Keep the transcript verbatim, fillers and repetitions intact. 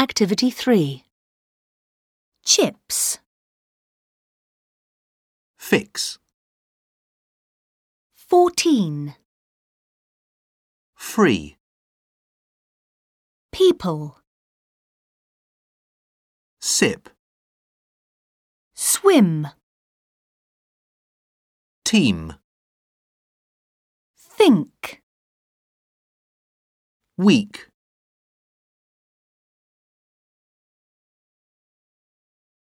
Activity three. Chips. Fix. Fourteen. Free. People. Sip. Swim. Team. Think. Week.